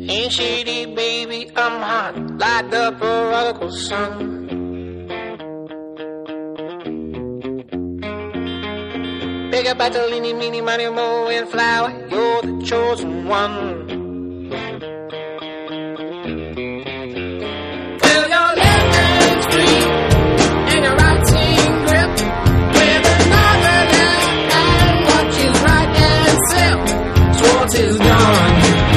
Ain't shady, baby, I'm hot, like the prodigal son. Big up Bartolini, meeny, money, mo, and flower, you're the chosen one. Fill your left hand free, and your right hand grip, with another left and watch his right hand slip. Swartz is gone.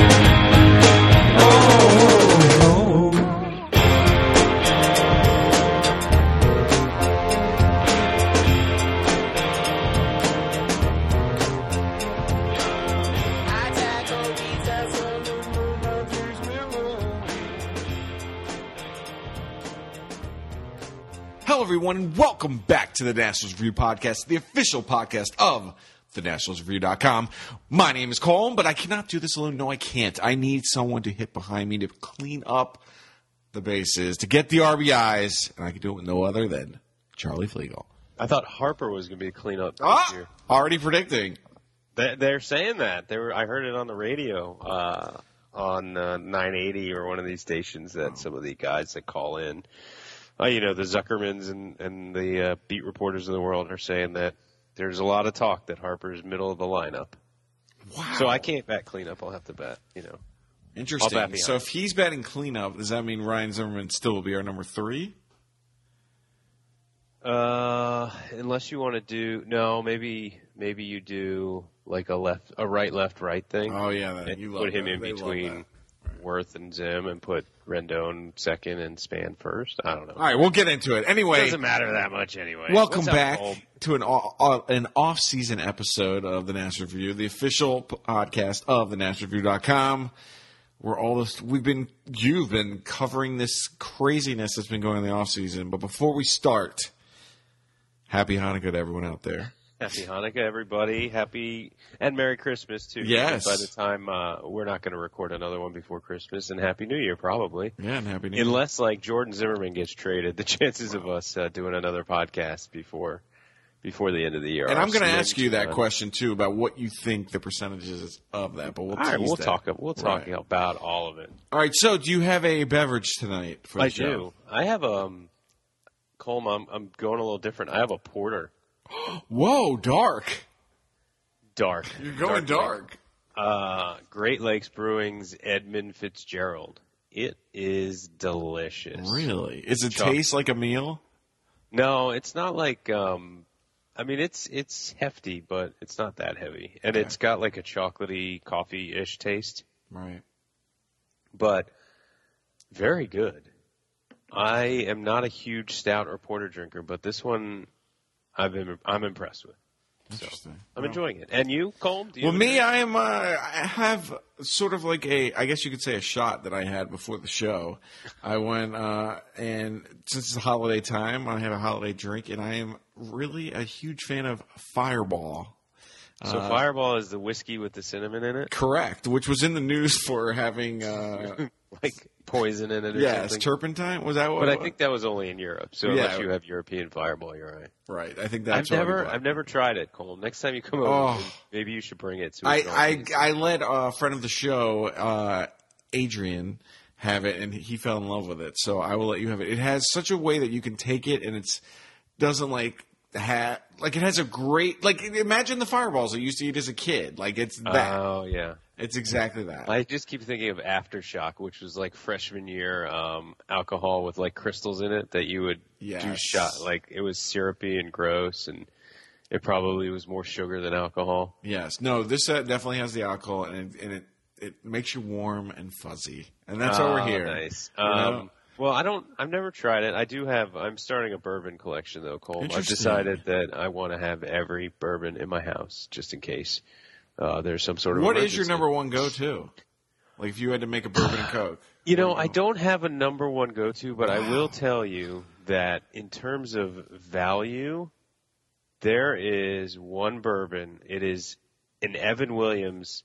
Hello, everyone, and welcome back to the Nationals Review Podcast, the official podcast of thenationalsreview.com. My name is Colm, but I cannot do this alone. No, I can't. I need someone to hit behind me to clean up the bases, to get the RBIs, and I can do it with no other than Charlie Flegel. I thought Harper was going to be a cleanup this year. Already predicting. They're saying that. I heard it on the radio on 980 or one of these stations that some of the guys that call in, the Zuckermans and the beat reporters of the world are saying that there's a lot of talk that Harper's middle of the lineup. Wow. So I can't bat cleanup. I'll have to bat, Interesting. I'll bat So if he's batting cleanup, does that mean Ryan Zimmerman still will be our number 3? Unless you want to do maybe you do like a right left thing. Oh yeah, you put him in between Worth and Zim and put Rendon second and Span first. I don't know. All right, we'll get into it. Anyway, it doesn't matter that much anyway. Welcome back to an off-season episode of the National Review, the official podcast of thenationalreview.com. You've been covering this craziness that's been going on in the off-season. But before we start, happy Hanukkah to everyone out there. Happy Hanukkah, everybody. And Merry Christmas, too. Yes. By the time we're not going to record another one before Christmas, and Happy New Year, probably. Yeah, and Happy New Year. Unless, Jordan Zimmerman gets traded, the chances of us doing another podcast before the end of the year. And I'm going to ask you that question, too, about what you think the percentages of that. But we'll talk about all of it. All right, so do you have a beverage tonight for the show? I do. I have Colm, I'm going a little different. I have a porter. Whoa, dark. You're going dark. Great Lakes Brewing's Edmund Fitzgerald. It is delicious. Really? Does it taste like a meal? No, it's not like it's hefty, but it's not that heavy. And It's got like a chocolatey, coffee-ish taste. Right. But very good. I am not a huge stout or porter drinker, but this one I'm impressed with. Interesting. So, I'm enjoying it. And you, Colm? I have sort of like I guess you could say a shot that I had before the show. I went, and since it's a holiday time, I have a holiday drink, and I am really a huge fan of Fireball. So Fireball is the whiskey with the cinnamon in it? Correct, which was in the news for having... like poison in it or something? Turpentine? Was that what But I think that was only in Europe, so unless you have European Fireball, you're right. Right, I think that's I've never tried it, Colm. Next time you come over, maybe you should bring it to us. I let a friend of the show, Adrian, have it, and he fell in love with it, so I will let you have it. It has such a way that you can take it, and it doesn't it has a great, imagine the Fireballs I used to eat as a kid. It's that. Oh, yeah. It's exactly that. I just keep thinking of Aftershock, which was freshman year alcohol with crystals in it that you would do shot. It was syrupy and gross, and it probably was more sugar than alcohol. Yes. No, this definitely has the alcohol, and it makes you warm and fuzzy. And that's why we're here. Nice. Well, I've never tried it. I'm starting a bourbon collection though, Colm. I've decided that I want to have every bourbon in my house just in case there's some sort of What emergency. is your number one go-to? If you had to make a bourbon and Coke. I don't have a number one go-to, but I will tell you that in terms of value, there is one bourbon. It is an Evan Williams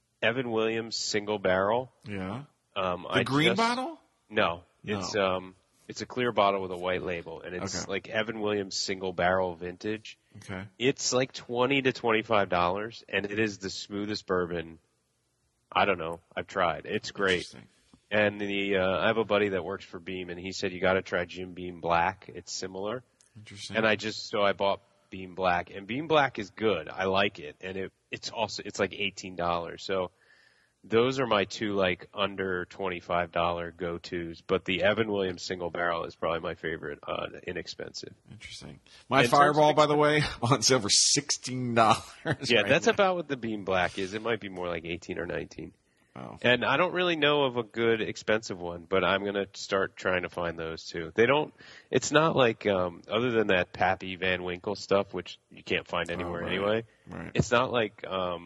single barrel. Yeah. The green bottle? No. It's a clear bottle with a white label, and it's Evan Williams single barrel vintage. Okay. It's $20 to $25, and it is the smoothest bourbon I don't know. I've tried. It's great. Interesting. And I have a buddy that works for Beam, and he said you got to try Jim Beam Black. It's similar. Interesting. And I bought Beam Black, and Beam Black is good. I like it, and it's like $18. So those are my two like under $25 go-tos. But the Evan Williams single barrel is probably my favorite, inexpensive. Interesting. My Fireball, by the way, on sale for $16. Yeah, right that's now. about what the Beam Black is. It might be more like 18 or 19. Wow. And I don't really know of a good expensive one, but I'm going to start trying to find those too. It's not like, other than that Pappy Van Winkle stuff, which you can't find anywhere right. anyway. Right. It's not like,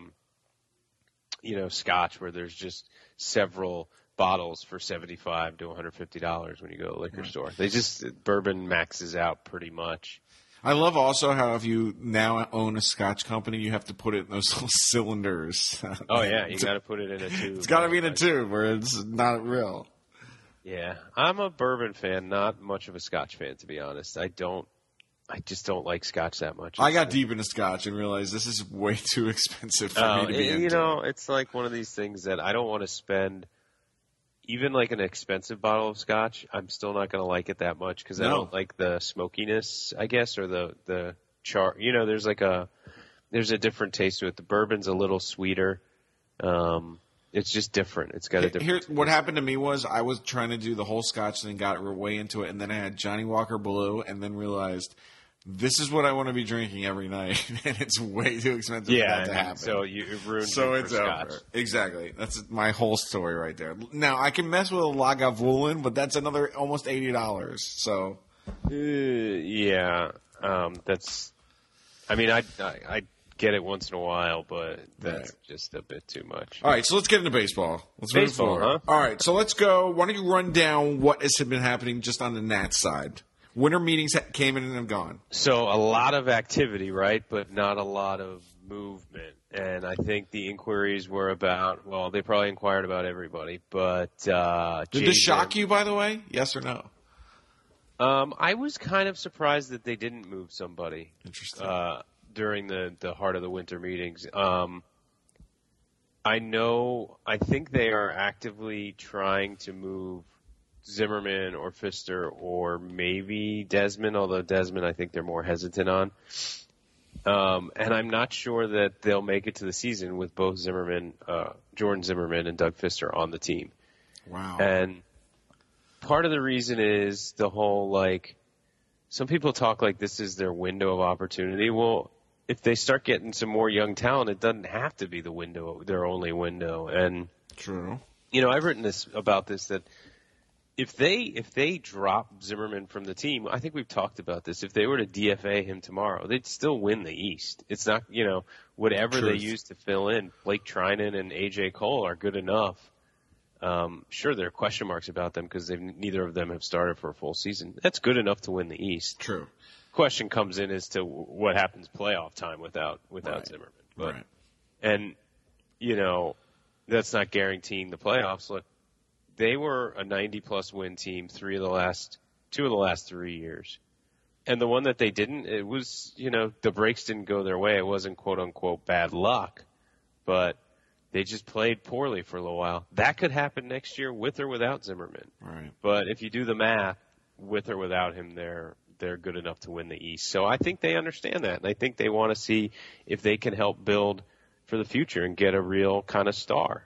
Scotch where there's just several bottles for $75 to $150 when you go to a liquor store. Bourbon maxes out pretty much. I love also how if you now own a Scotch company, you have to put it in those little cylinders. Oh yeah, you got to put it in a tube. It's got to be in a tube where it's not real. Yeah, I'm a bourbon fan, not much of a Scotch fan, to be honest. I just don't like Scotch that much. I got deep into Scotch and realized this is way too expensive for me to be into. It's like one of these things that I don't want to spend. Even like an expensive bottle of Scotch, I'm still not going to like it that much because I don't like the smokiness, I guess, or the char. There's a different taste to it. The bourbon's a little sweeter. It's just different. It's got a different. What happened to me was I was trying to do the whole Scotch thing, got way into it, and then I had Johnny Walker Blue, and then realized this is what I want to be drinking every night, and it's way too expensive for that to happen. So you ruined So it it's for Scotch. over. Exactly. That's my whole story right there. Now, I can mess with a Lagavulin, but that's another almost $80. So, That's. I mean, I get it once in a while, but that's just a bit too much. all right, so let's get into baseball. Let's move Baseball, forward. huh? All right, so let's go. Why don't you run down what has been happening just on the Nats side? Winter meetings came in and have gone. So a lot of activity, right, but not a lot of movement. And I think the inquiries were about, well, they probably inquired about everybody, but Did this shock you, by the way? Yes or no? I was kind of surprised that they didn't move somebody. Interesting. During the heart of the winter meetings. I think they are actively trying to move Zimmerman or Pfister or maybe Desmond, although Desmond I think they're more hesitant on. And I'm not sure that they'll make it to the season with both Jordan Zimmerman and Doug Pfister on the team. Wow. And part of the reason is the whole, like, some people talk like this is their window of opportunity. Well, if they start getting some more young talent, it doesn't have to be their only window. And True. I've written about this that if they drop Zimmerman from the team, I think we've talked about this. If they were to DFA him tomorrow, they'd still win the East. It's not, whatever they use to fill in. Blake Trinan and AJ Cole are good enough. Sure, there are question marks about them because neither of them have started for a full season. That's good enough to win the East. True. Question comes in as to what happens playoff time without Zimmerman. But, right. And, that's not guaranteeing the playoffs. Look, they were a 90-plus win team two of the last 3 years. And the one that they didn't, it was, the breaks didn't go their way. It wasn't quote-unquote bad luck, but they just played poorly for a little while. That could happen next year with or without Zimmerman. Right. But if you do the math, with or without him, they're good enough to win the East. So I think they understand that, and I think they want to see if they can help build for the future and get a real kind of star.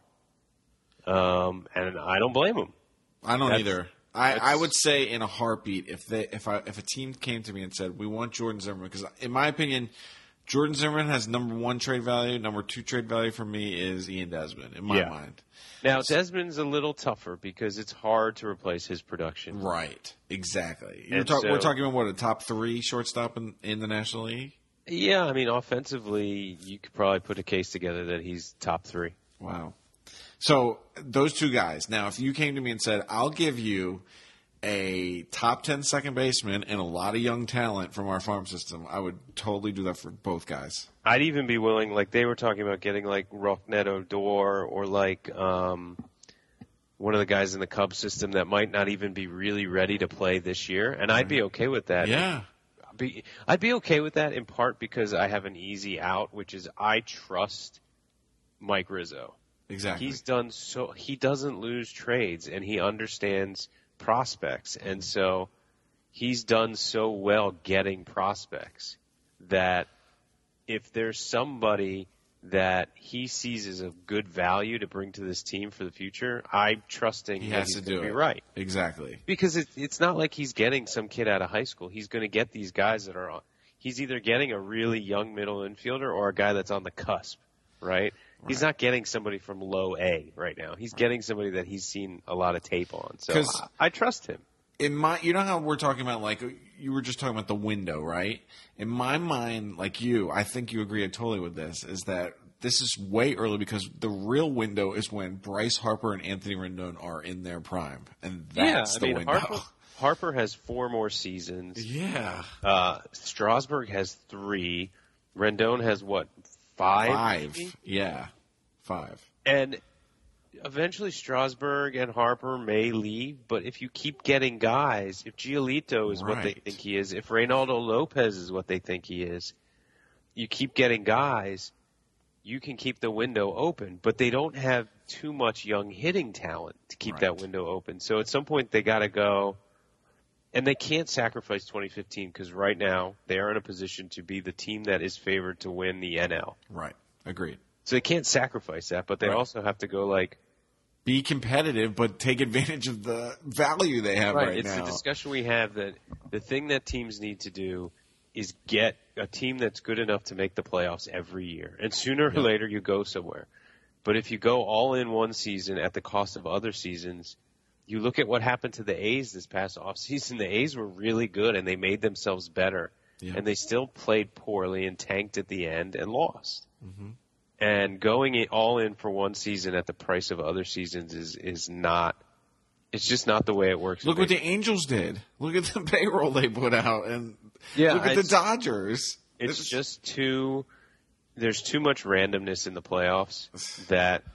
And I don't blame them. I don't either. I would say in a heartbeat if a team came to me and said we want Jordan Zimmerman, because in my opinion, Jordan Zimmerman has number 1 trade value. Number 2 trade value for me is Ian Desmond in my mind. Now Desmond's a little tougher because it's hard to replace his production. Right. Exactly. And we're talking about what, a top 3 shortstop in the National League? Yeah, I mean offensively, you could probably put a case together that he's top 3. Wow. So those 2 guys. Now, if you came to me and said, I'll give you a top 10 second baseman and a lot of young talent from our farm system, I would totally do that for both guys. I'd even be willing, like they were talking about getting like Rougned Odor or like one of the guys in the Cubs system that might not even be really ready to play this year, and I'd be okay with that. Yeah. I'd be okay with that in part because I have an easy out, which is I trust Mike Rizzo. Exactly. He doesn't lose trades, and he understands prospects, and so he's done so well getting prospects that if there's somebody that he sees as a good value to bring to this team for the future, I'm trusting He that has he's to going do to be it. right. Exactly. Because it's not like he's getting some kid out of high school. He's going to get these guys that are he's either getting a really young middle infielder or a guy that's on the cusp, right? He's not getting somebody from low A right now. He's getting somebody that he's seen a lot of tape on. So I trust him. You know how we're talking about, like, you were just talking about the window, right? In my mind, like you, I think you agree totally with this, is that this is way early because the real window is when Bryce Harper and Anthony Rendon are in their prime. And that's the window. Harper has 4 more seasons. Yeah. Strasburg has 3. Rendon has what, 5? 5. Maybe? Yeah. 5. And eventually Strasburg and Harper may leave, but if you keep getting guys, if Giolito is what they think he is, if Reynaldo Lopez is what they think he is, you keep getting guys, you can keep the window open, but they don't have too much young hitting talent to keep that window open. So at some point they got to go, and they can't sacrifice 2015 because right now they are in a position to be the team that is favored to win the NL. Right. Agreed. So they can't sacrifice that, but they also have to go like, be competitive, but take advantage of the value they have right it's now. It's the discussion we have that the thing that teams need to do is get a team that's good enough to make the playoffs every year. And sooner or later you go somewhere. But if you go all in one season at the cost of other seasons, you look at what happened to the A's this past offseason. The A's were really good and they made themselves better. Yeah. And they still played poorly and tanked at the end and lost. Mm-hmm. And going all in for one season at the price of other seasons is not – it's just not the way it works. Look what the Angels did. Look at the payroll they put out. And look at the Dodgers. It's just too – there's too much randomness in the playoffs that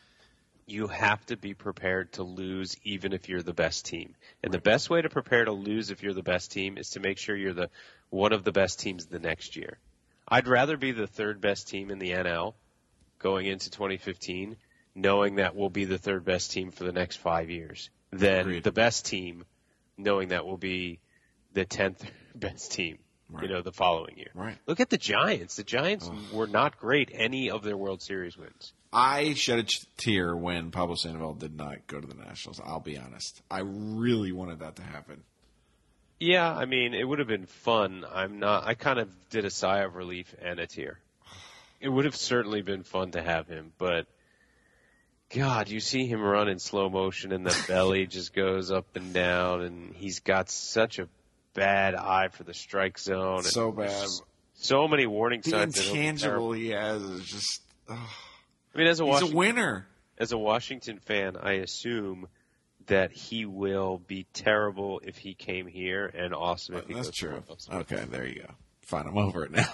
you have to be prepared to lose even if you're the best team. And the best way to prepare to lose if you're the best team is to make sure you're one of the best teams the next year. I'd rather be the third best team in the NL going into 2015, knowing that we'll be the third best team for the next 5 years, than the best team, knowing that we'll be the 10th best team, the following year. Right. Look at the Giants. The Giants were not great any of their World Series wins. I shed a tear when Pablo Sandoval did not go to the Nationals. I'll be honest. I really wanted that to happen. Yeah, I mean, it would have been fun. I kind of did a sigh of relief and a tear. It would have certainly been fun to have him, but God, you see him run in slow motion and the belly just goes up and down, and he's got such a bad eye for the strike zone. So bad. So many warning the signs. The intangible he has is just... I mean, he's a winner. As a Washington fan, I assume that he will be terrible if he came here and awesome if he goes to World Series. Okay, there you go. Fine, I'm over it now.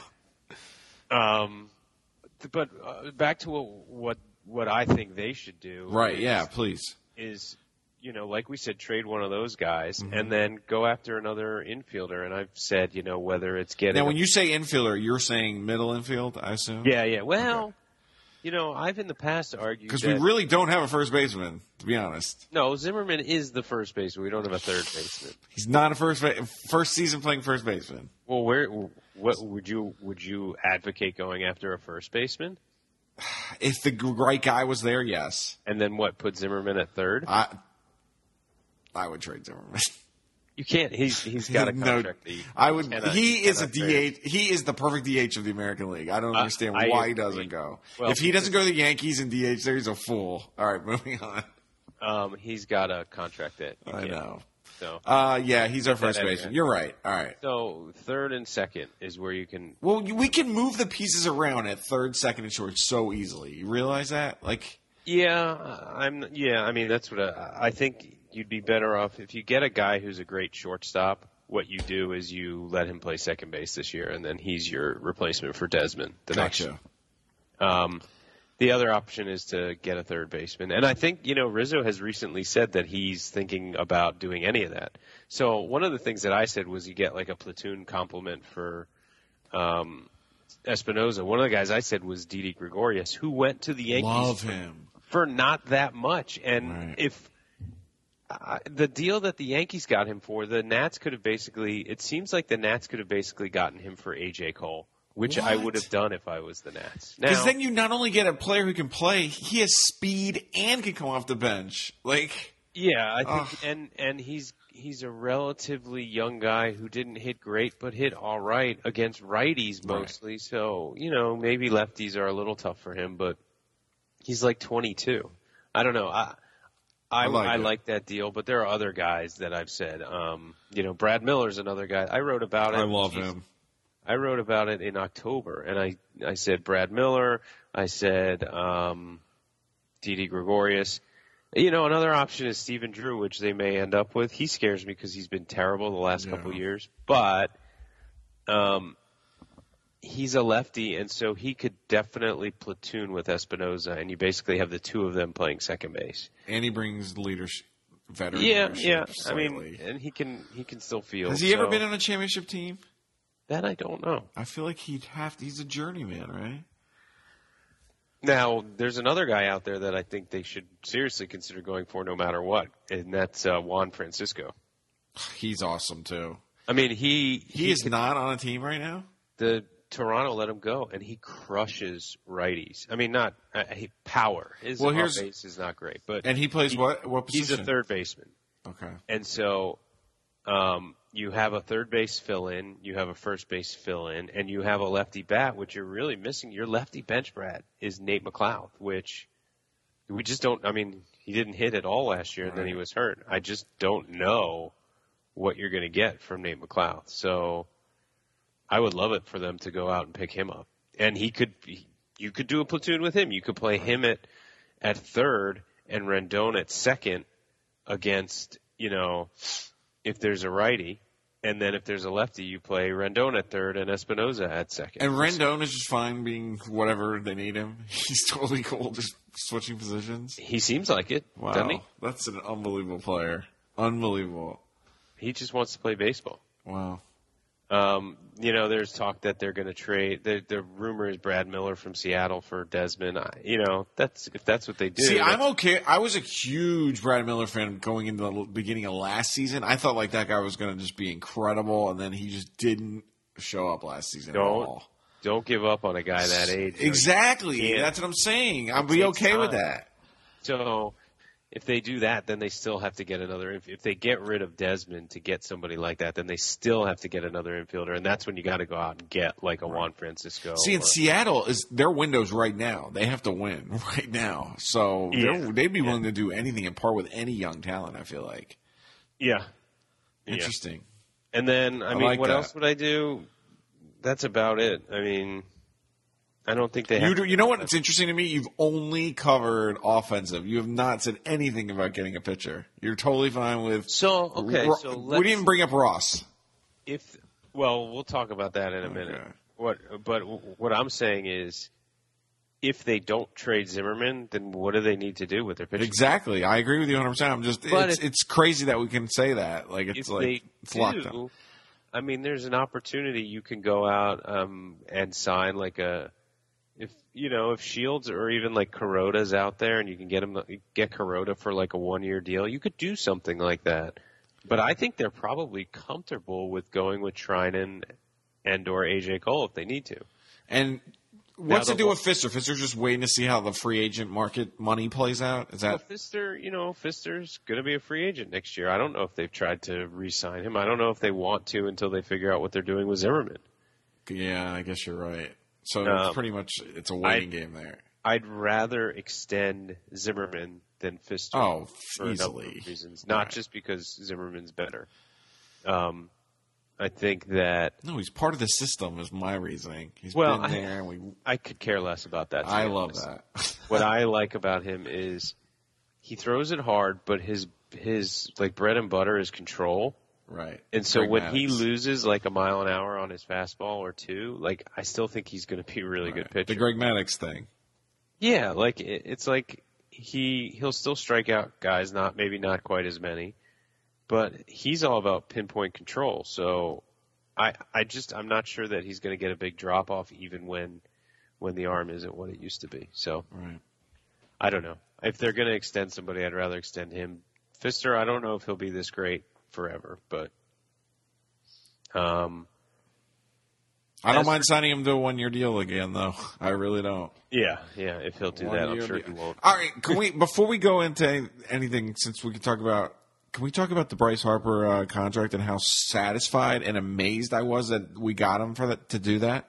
But back to what I think they should do. Right, please. Is, like we said, trade one of those guys and then go after another infielder. And I've said, whether it's getting... Now, when you say infielder, you're saying middle infield, I assume? Yeah. Well, I've in the past argued because we really don't have a first baseman, to be honest. No, Zimmerman is the first baseman. We don't have a third baseman. He's not a first season playing first baseman. Well, what would you advocate going after a first baseman? If the right guy was there, yes. And then what? Put Zimmerman at third? I would trade Zimmerman. You can't. He's got a contract. He is a DH. He is the perfect DH of the American League. I don't understand why he doesn't go. Well, if he doesn't go to the Yankees and DH there, he's a fool. All right, moving on. He's got a contract that I know. So he's our first baseman. You're right. All right. So third and second is where you can. Well, we can move the pieces around at third, second, and short so easily. You realize that? I mean, that's what I think. You'd be better off if you get a guy who's a great shortstop. What you do is you let him play second base this year, and then he's your replacement for Desmond next year. The other option is to get a third baseman. And I think, Rizzo has recently said that he's thinking about doing any of that. So one of the things that I said was you get like a platoon complement for Espinoza. One of the guys I said was Didi Gregorius, who went to the Yankees. Love him. for not that much. And Right. if the deal that the Yankees got him for, the Nats could have basically, it seems like the Nats could have basically gotten him for A.J. Cole, which I What? would have done if I was the Nats. Because Now, then you not only get a player who can play, he has speed and can come off the bench. Like, yeah, I think, and he's a relatively young guy who didn't hit great, but hit all right against righties mostly. Right. So, maybe lefties are a little tough for him, but he's like 22. I don't know. I like that deal, but there are other guys that I've said. Brad Miller's another guy. I wrote about it. I love him. I wrote about it in October, and I said Brad Miller. I said Didi Gregorius. Another option is Stephen Drew, which they may end up with. He scares me because he's been terrible the last couple of years. But he's a lefty, and so he could definitely platoon with Espinoza, and you basically have the two of them playing second base. And he brings leadership, veteran Yeah. leadership. I mean, and he can still field. Has he ever been on a championship team? That I don't know. I feel like he'd have to. He's a journeyman, right? Now, there's another guy out there that I think they should seriously consider going for no matter what, and that's Juan Francisco. He's awesome, too. I mean, he is not on a team right now? The Toronto let him go, and he crushes righties. I mean, not power. His base is not great. And he plays what position? He's a third baseman. Okay. And so you have a third base fill-in, you have a first base fill-in, and you have a lefty bat, which you're really missing. Your lefty bench, Brad, is Nate McLeod, which we just don't – I mean, he didn't hit at all last year, and then he was hurt. I just don't know what you're going to get from Nate McLeod. So I would love it for them to go out and pick him up. And you could do a platoon with him. You could play him at third and Rendon at second against, if there's a righty, and then if there's a lefty, you play Rendon at third and Espinoza at second. And Rendon is just fine being whatever they need him. He's totally cool just switching positions. He seems like it, wow. doesn't he? That's an unbelievable player. Unbelievable. He just wants to play baseball. Wow. There's talk that they're going to trade. The rumor is Brad Miller from Seattle for Desmond. If that's what they do. See, I'm okay. I was a huge Brad Miller fan going into the beginning of last season. I thought like that guy was going to just be incredible, and then he just didn't show up last season at all. Don't give up on a guy that age. Exactly. That's what I'm saying. I'll be okay with that. So if they do that, then they still have to get another. If they get rid of Desmond to get somebody like that, then they still have to get another infielder, and that's when you got to go out and get like a Juan Francisco. See, in Seattle is their window's right now. They have to win right now, so they'd be willing to do anything and part with any young talent. I feel like. Yeah. Interesting. And then I mean, like what that. else would I do? That's about it. I mean. I don't think they have. You know what? It's interesting to me. You've only covered offensive. You have not said anything about getting a pitcher. You're totally fine with. We didn't even bring up Ross. We'll talk about that in a minute. What I'm saying is, if they don't trade Zimmerman, then what do they need to do with their pitching? Exactly. I agree with you 100%. It's crazy that we can say that. Like it's locked up. I mean, there's an opportunity you can go out and sign like if Shields or even like Kuroda's out there and you can get Kuroda for like a 1-year deal, you could do something like that. But I think they're probably comfortable with going with Treinen and or AJ Cole if they need to. And what's to do with Fister? Fister's just waiting to see how the free agent market money plays out? Is that Fister's going to be a free agent next year. I don't know if they've tried to re-sign him. I don't know if they want to until they figure out what they're doing with Zimmerman. Yeah, I guess you're right. So it's pretty much a waiting game there. I'd rather extend Zimmerman than Fister. Oh, for easily. A number of reasons. Not just because Zimmerman's better. I think that... No, he's part of the system is my reasoning. He's been there. I could care less about that. I love that. What I like about him is he throws it hard, but his like bread and butter is control. Right. And so when he loses like a mile an hour on his fastball or two, like I still think he's going to be a really good pitcher. The Greg Maddux thing. Yeah, like it's like he'll still strike out guys, maybe not quite as many, but he's all about pinpoint control. So I'm not sure that he's going to get a big drop off even when the arm isn't what it used to be. So I don't know. if they're going to extend somebody, I'd rather extend him. Fister, I don't know if he'll be this great forever, but I don't mind signing him to a 1-year deal again, though. I really don't. yeah, if he'll do that, I'm sure he won't. All right, can we before we go into anything, since we can talk about the Bryce Harper contract and how satisfied and amazed I was that we got him for that to do that?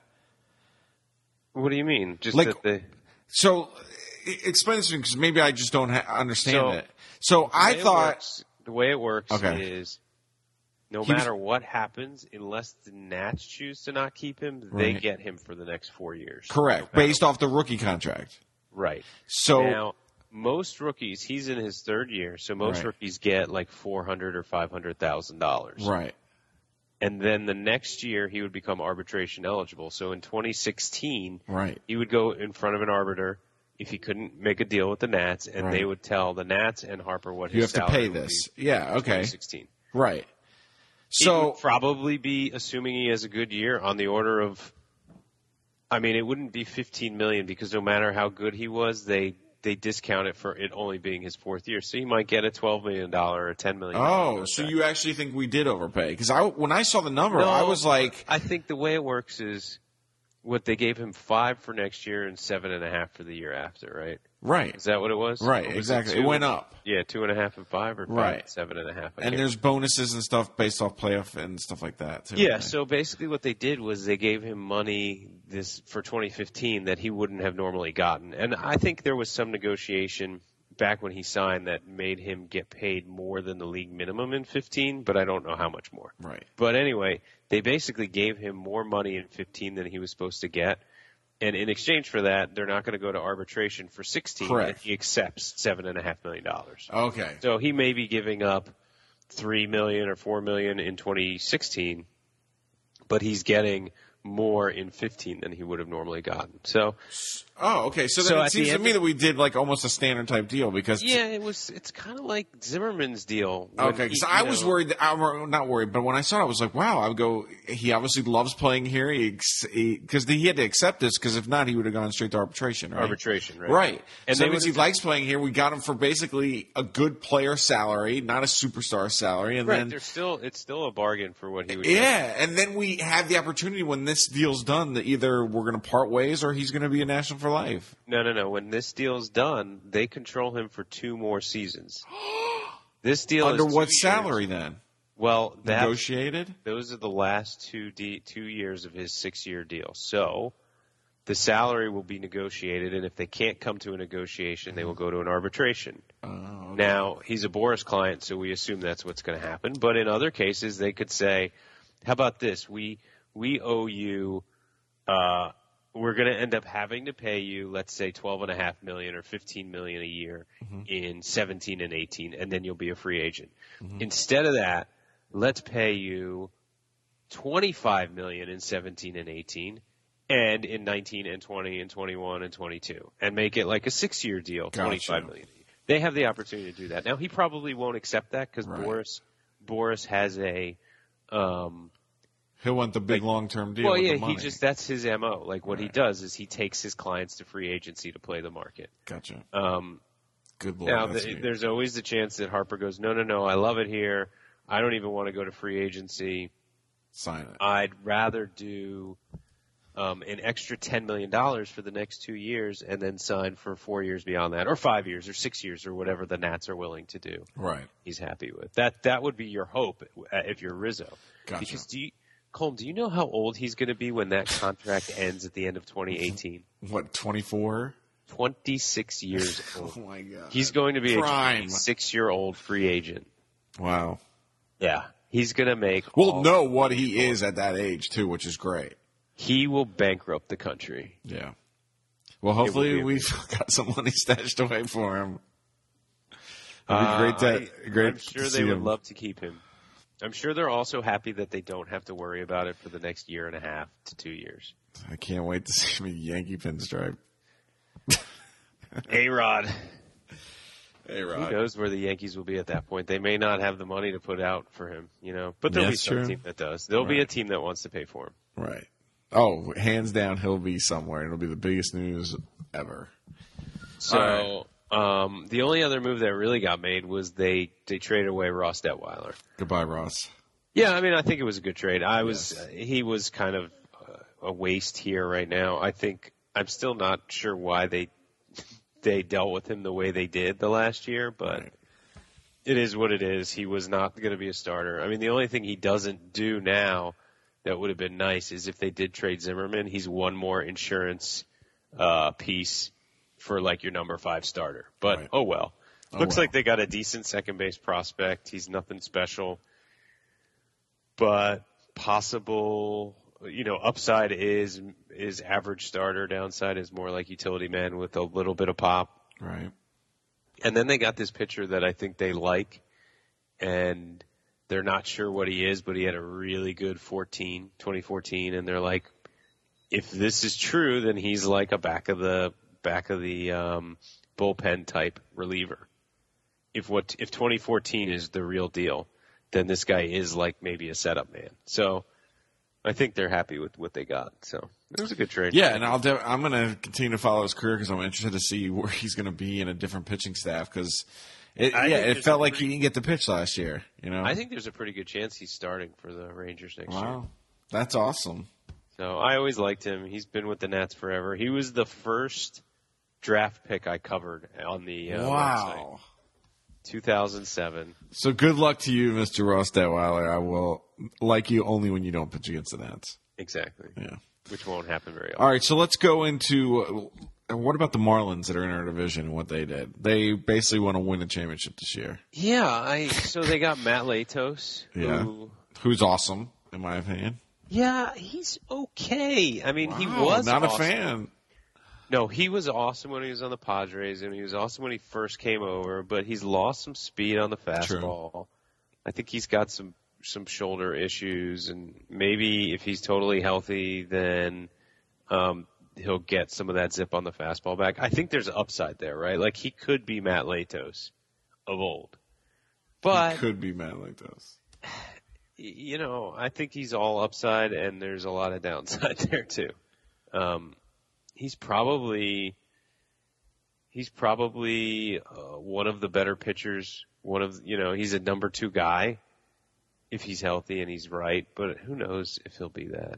What do you mean? Just Like, that they... So, explain this to me because maybe I just don't understand So, it. So I thought the way it works Okay. is no He was- matter what happens, unless the Nats choose to not keep him, they Right. get him for the next 4 years. correct No matter based off the rookie contract. Right. So Now, most rookies, he's in his third year, so most Right. rookies get like $400,000 or $500,000. right, And then the next year, he would become arbitration eligible. So in 2016, right, he would go in front of an arbiter if he couldn't make a deal with the Nats, and Right. they would tell the Nats and Harper what you his have to salary pay would this. be Yeah, in okay, 2016. right. He So would probably be, assuming he has a good year, on the order of, I mean, it wouldn't be $15 million because no matter how good he was, they discount it for it only being his fourth year. So he might get a $12 million or a $10 million. oh, so you actually think we did overpay? Because when I saw the number, No, I was like, I think the way it works is what they gave him 5 for next year and 7.5 for the year after, right? right, Is that what it was? right, Or was exactly. two? It went up. Yeah, 2.5 and 5 or 5 Right. and 7.5. And there's bonuses and stuff based off playoff and stuff like that too. Yeah, so basically what they did was they gave him money for 2015 that he wouldn't have normally gotten. And I think there was some negotiation back when he signed that made him get paid more than the league minimum in 15, but I don't know how much more. right, But anyway, they basically gave him more money in 15 than he was supposed to get. And in exchange for that, they're not going to go to arbitration for 16, Correct. and he accepts $7.5 million. okay, So he may be giving up $3 million or $4 million in 2016, but he's getting more in 15 than he would have normally gotten. So oh, okay. So, So then it at the seems to end me of- that we did like almost a standard type deal because yeah, it's kind of like Zimmerman's deal. when okay, he- because I you was know- worried. I'm not worried, but when I saw it, I was like, "Wow!" I would go. He obviously loves playing here. Because he had to accept this. Because if not, he would have gone straight to arbitration. Right? Arbitration, right? Right. And so they that means would've- he likes playing here. We got him for basically a good player salary, not a superstar salary, and Right, then it's still a bargain for what he would get. yeah, and then we have the opportunity when this deal's done that either we're going to part ways or he's going to be a national for life. No. When this deal's done, they control him for 2 more seasons. This deal Under is what 2 years. salary then? Well, Negotiated? those are the last 2 years of his 6-year deal. So the salary will be negotiated, and if they can't come to a negotiation, they will go to an arbitration. Now, he's a Boris client, so we assume that's what's going to happen. But in other cases, they could say, how about this? We owe you we're going to end up having to pay you, let's say, $12.5 million or $15 million a year in 17 and 18, and then you'll be a free agent. Instead of that, let's pay you $25 million in 17 and 18, and in 19 and 20 and 21 and 22, and make it like a 6-year deal, Gotcha. $25 million. They have the opportunity to do that. Now, he probably won't accept that because Right. Boris has a He'll want the big long-term deal well, with yeah, the money. that's his MO. Like what he Right. does is he takes his clients to free agency to play the market. Gotcha. Um, Good Lord. now, that's weird. there's always the chance that Harper goes, no, I love it here. I don't even want to go to free agency. Sign it. I'd rather do an extra $10 million for the next 2 years and then sign for 4 years beyond that, or 5 years, or 6 years, or whatever the Nats are willing to do. Right. He's happy with that. Would be your hope if you're Rizzo. Gotcha. Because Colm, do you know how old he's going to be when that contract ends at the end of 2018? What, 24? 26 years old. Oh, my God. He's going to be Prime. a 6-year-old free agent. Wow. Yeah. He's going to make We'll know what he is at that age, too, which is great. He will bankrupt the country. Yeah. Well, will hopefully be we've got some money stashed away for him. It'd be great I'm sure to they see would him. love to keep him. I'm sure they're also happy that they don't have to worry about it for the next 1.5 to 2 years. I can't wait to see him in Yankee pinstripe. A-Rod. Hey, Who Rod. knows where the Yankees will be at that point? They may not have the money to put out for him, but there'll be That's some true. team that does. There'll be a Right. team that wants to pay for him. Right. Oh, hands down, he'll be somewhere. It'll be the biggest news ever. So All right. The only other move that really got made was they traded away Ross Detweiler. Goodbye, Ross. Yeah, I mean, I think it was a good trade. He was kind of a waste here right now. I'm still not sure why they dealt with him the way they did the last year, but it is what it is. He was not going to be a starter. I mean, the only thing he doesn't do now that would have been nice is if they did trade Zimmerman, he's one more insurance piece for like your number 5 starter. But oh well. Looks like they got a decent second base prospect. He's nothing special, but possible. Upside is average starter. Downside is more like utility man with a little bit of pop. Right. And then they got this pitcher that I think they like, and they're not sure what he is, but he had a really good 2014, and they're like, if this is true, then he's like a back of the bullpen type reliever. If 2014 is the real deal, then this guy is like maybe a setup man. So I think they're happy with what they got. So it was a good trade. Yeah, and I'm going to continue to follow his career because I'm interested to see where he's going to be in a different pitching staff because it felt like he didn't get the pitch last year. I think there's a pretty good chance he's starting for the Rangers next year. Wow, that's awesome. So I always liked him. He's been with the Nats forever. He was the first draft pick I covered on the website. 2007. So good luck to you, Mr. Ross Detweiler. I will like you only when you don't pitch against the Nats. Exactly. Yeah. Which won't happen very often. All right, so let's go into what about the Marlins that are in our division and what they did? They basically want to win a championship this year. Yeah, so they got Matt Latos. Who's awesome, in my opinion. Yeah, he's okay. I mean, he was not awesome. A fan. No, he was awesome when he was on the Padres, and he was awesome when he first came over, but he's lost some speed on the fastball. True. I think he's got some shoulder issues, and maybe if he's totally healthy, then he'll get some of that zip on the fastball back. I think there's upside there, right? Like, he could be Matt Latos of old. But he could be Matt Latos. I think he's all upside, and there's a lot of downside there, too. He's probably one of the better pitchers. He's a number 2 guy if he's healthy and he's right, but who knows if he'll be that.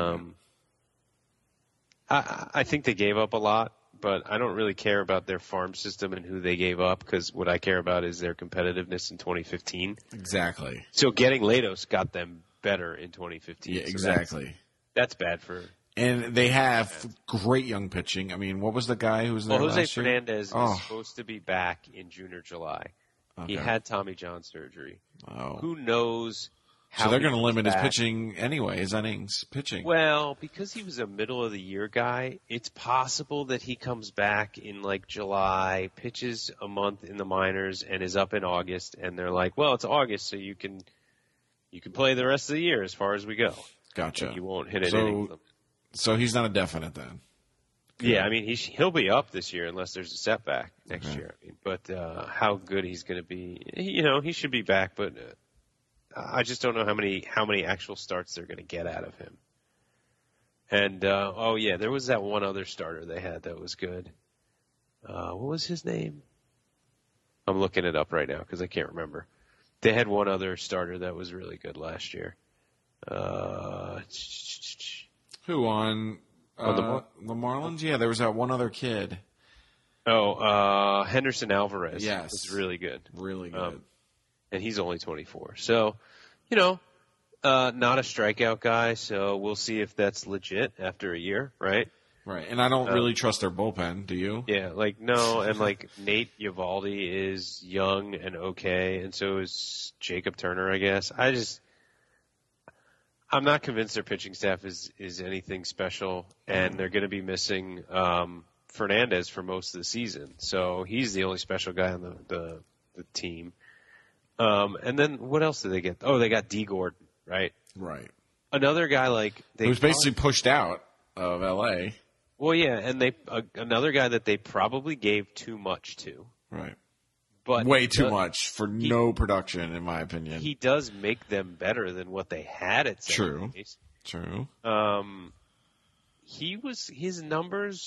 I think they gave up a lot, but I don't really care about their farm system and who they gave up because what I care about is their competitiveness in 2015. Exactly. So getting Latos got them better in 2015. Yeah, exactly. So that's bad for. And they have great young pitching. I mean, what was the guy who was there last year? Jose Fernandez is supposed to be back in June or July. Okay. He had Tommy John surgery. Oh. Who knows how So they're going to limit his pitching anyway, his innings pitching. Well, because he was a middle-of-the-year guy, it's possible that he comes back in, like, July, pitches a month in the minors, and is up in August, and they're like, well, it's August, so you can play the rest of the year as far as we go. Gotcha. And you won't hit an inning. So he's not a definite then. Yeah, I mean he'll be up this year unless there's a setback next year. I mean, but how good he's going to be, he should be back. But I just don't know how many actual starts they're going to get out of him. And there was that one other starter they had that was good. What was his name? I'm looking it up right now because I can't remember. They had one other starter that was really good last year. Who on the Marlins? Yeah, there was that one other kid. Henderson Alvarez. Yes, was really good. Really good. And he's only 24. So, not a strikeout guy. So we'll see if that's legit after a year, right? Right. And I don't really trust their bullpen. Do you? Yeah. No. And Nate Eovaldi is young and okay, and so is Jacob Turner, I guess. I'm not convinced their pitching staff is anything special, and they're going to be missing Fernandez for most of the season. So he's the only special guy on the team. And then what else did they get? Oh, they got D. Gordon, right? Right. Another guy who was basically pushed out of L.A. Well, yeah, and another guy that they probably gave too much to. Right. But way too much for no production, in my opinion. He does make them better than what they had at second base. True. His numbers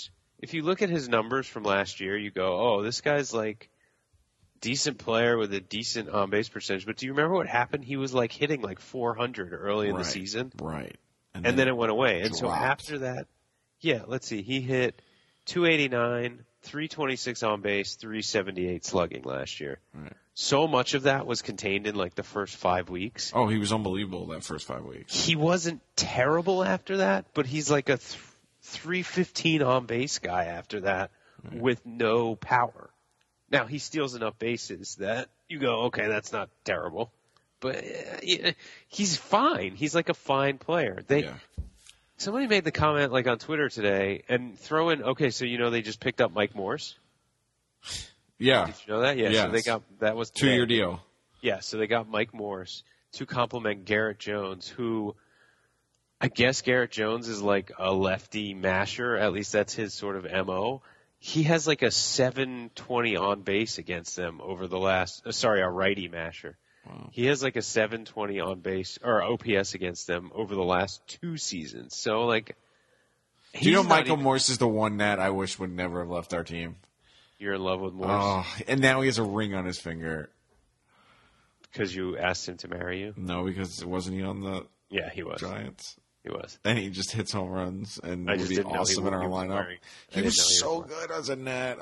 if you look at his numbers from last year, you go, oh, this guy's like decent player with a decent on-base percentage. But do you remember what happened? He was like hitting like 400 early in the season. Right. And then it went away. And dropped. so after that, let's see, he hit 289, 326 on base, 378 slugging last year. Right. So much of that was contained in like the first 5 weeks. Oh, he was unbelievable that first 5 weeks. He wasn't terrible after that, but he's like a 315 on base guy after that with no power. Now, he steals enough bases that you go, okay, that's not terrible. But he's fine. He's like a fine player. Somebody made the comment like on Twitter today and throw in, okay, so they just picked up Mike Morse? Yeah. Did you know that? Yeah. Yes. So they got, that was today. 2-year deal. Yeah, so they got Mike Morse to complement Garrett Jones, who I guess Garrett Jones is like a lefty masher. At least that's his sort of MO. He has like a 720 on base against them over the last, a righty masher. Wow. He has like a 720 on base or OPS against them over the last 2 seasons. So like, do you know Michael Morse is the one that I wish would never have left our team? You're in love with Morse? Oh, and now he has a ring on his finger. Because you asked him to marry you? No, because wasn't he on the he was. Giants? He was. And he just hits home runs and I would just be didn't know awesome in our lineup. He was so good as a net.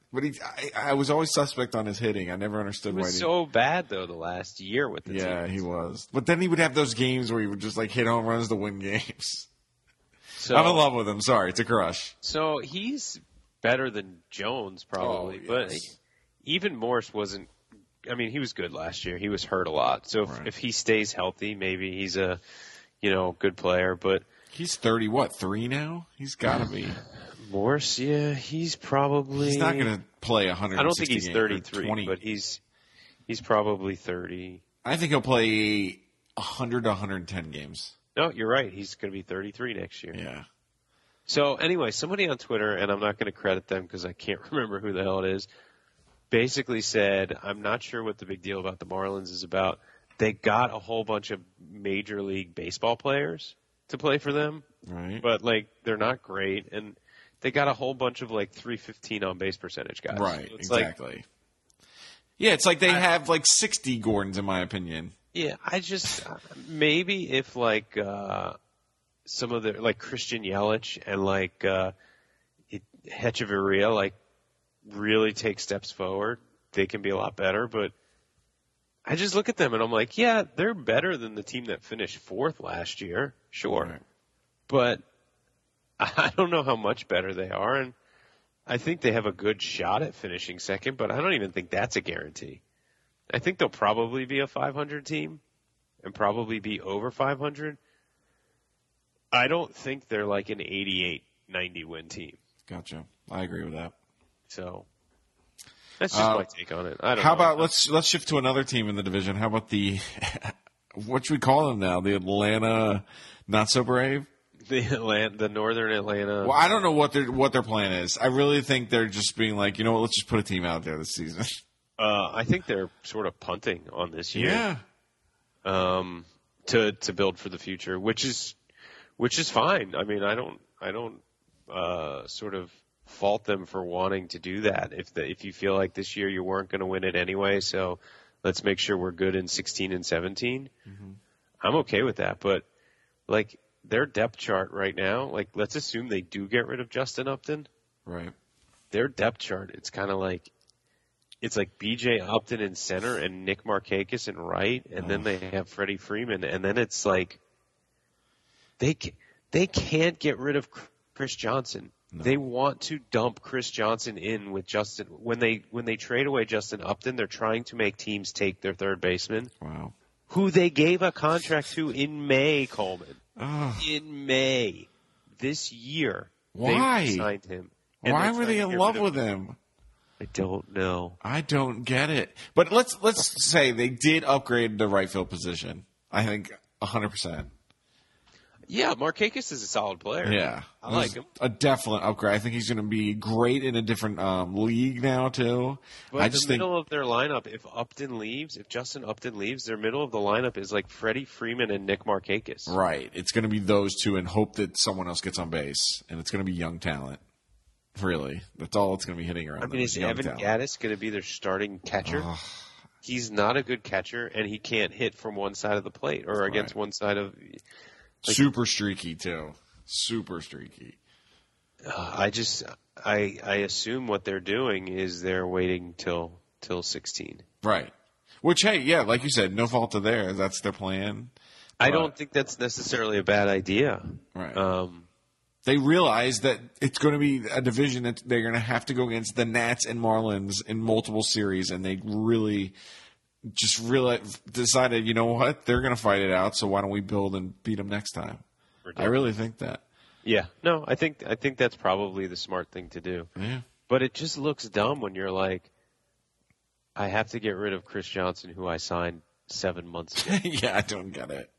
I was always suspect on his hitting. I never understood why. He was so bad though the last year with the team. Yeah, he was. But then he would have those games where he would just like hit home runs to win games. So, I'm in love with him. Sorry, it's a crush. So he's better than Jones probably, but even Morse wasn't. I mean, he was good last year. He was hurt a lot. So if he stays healthy, maybe he's a good player. But he's 3 now? He's got to be. Morse, he's probably. He's not going to play 100. I don't think he's 33, but he's probably 30. I think he'll play 100 to 110 games. No, you're right. He's going to be 33 next year. Yeah. So anyway, somebody on Twitter, and I'm not going to credit them because I can't remember who the hell it is, basically said, I'm not sure what the big deal about the Marlins is about. They got a whole bunch of Major League Baseball players to play for them. Right. But, they're not great. And they got a whole bunch of, 315 on-base percentage guys. Right, so exactly. It's like they have, 60 Gordons, in my opinion. Yeah, I just maybe if, some of the, Christian Yelich and, Hechavarria, really take steps forward, they can be a lot better. But I just look at them and I'm like, yeah, they're better than the team that finished 4th last year, sure. Right. But I don't know how much better they are, and I think they have a good shot at finishing 2nd, but I don't even think that's a guarantee. I think they'll probably be a 500 team and probably be over 500. I don't think they're like an 88, 90 win team. Gotcha. I agree with that. So that's just my take on it. I don't know. How about let's shift to another team in the division. How about the what should we call them now? The Atlanta Not So Brave? The Northern Atlanta. Well, I don't know what their plan is. I really think they're just being like, you know what, let's just put a team out there this season. I think they're sort of punting on this year. Yeah. To build for the future, which is fine. I mean, I don't sort of fault them for wanting to do that. If you feel like this year you weren't going to win it anyway, so let's make sure we're good in 16 and 17. Mm-hmm. I'm okay with that, but their depth chart right now, let's assume they do get rid of Justin Upton. Right. Their depth chart, it's kind of it's like B.J. Upton in center and Nick Markakis in right, and then they have Freddie Freeman, and then it's they can't get rid of Chris Johnson. No. They want to dump Chris Johnson in with Justin. When they trade away Justin Upton, they're trying to make teams take their third baseman. Wow. Who they gave a contract to in May, Coleman. In May this year. Why? They signed him. Why were they in love with him? I don't know. I don't get it. But let's say they did upgrade the right field position. I think 100%. Yeah, Markakis is a solid player. Yeah. I like him. A definite upgrade. I think he's going to be great in a different league now, too. But middle of their lineup, if Justin Upton leaves, their middle of the lineup is Freddie Freeman and Nick Markakis. Right. It's going to be those two and hope that someone else gets on base. And it's going to be young talent. Really, that's all it's going to be hitting around. I mean, is Evan Gaddis going to be their starting catcher? He's not a good catcher, and he can't hit from one side of the plate or against one side of. Super streaky too. Super streaky. I assume what they're doing is they're waiting till 16. Right. Which, hey, yeah, like you said, no fault of theirs. That's their plan. I don't think that's necessarily a bad idea. Right. They realize that it's going to be a division that they're going to have to go against the Nats and Marlins in multiple series, and they really decided, you know what, they're going to fight it out, so why don't we build and beat them next time? Ridiculous. I really think that. Yeah. No, I think that's probably the smart thing to do. Yeah. But it just looks dumb when you're like, I have to get rid of Chris Johnson, who I signed 7 months ago. Yeah, I don't get it.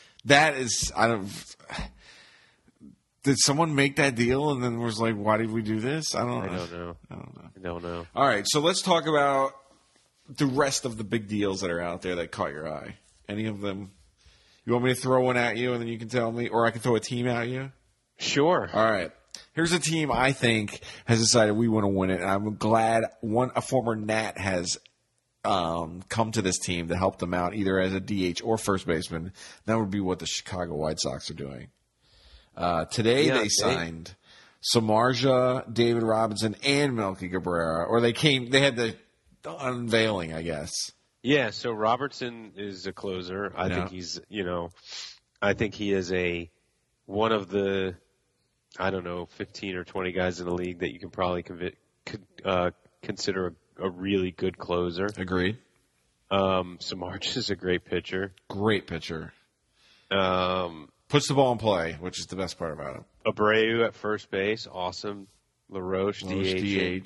Did someone make that deal and then was like, why did we do this? I don't know. All right, so let's talk about the rest of the big deals that are out there that caught your eye. Any of them? You want me to throw one at you and then you can tell me, or I can throw a team at you? Sure. All right. Here's a team I think has decided we want to win it, and I'm glad a former Nat has come to this team to help them out, either as a DH or first baseman. That would be what the Chicago White Sox are doing. Today they signed Samardzija, David Robinson, and Melky Cabrera. Or they had the unveiling, I guess. Yeah, so Robertson is a closer. I think I think he is one of the, 15 or 20 guys in the league that you can probably consider a really good closer. Agreed. Samardzija is a great pitcher. Great pitcher. Puts the ball in play, which is the best part about him. Abreu at first base, awesome. LaRoche DH.